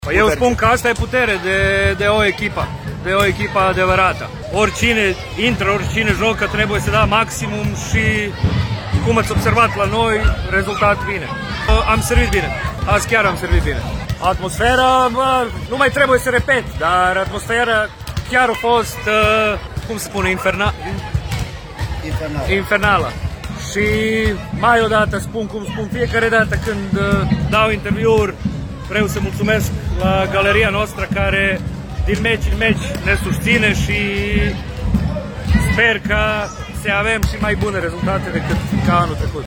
Eu spun că asta e putere de o echipă, de o echipă adevărată. Oricine intră, oricine jocă, trebuie să dea maximum și, cum ați observat la noi, rezultat bine. Am servit bine, azi chiar am servit bine. Atmosfera, nu mai trebuie să repet, dar atmosfera chiar a fost, cum se spune, infernală. Și mai odată spun cum spun fiecare dată când dau interviuri, vreau să mulțumesc la galeria noastră care din meci în meci ne susține și sper că să avem și mai bune rezultate decât ca anul trecut.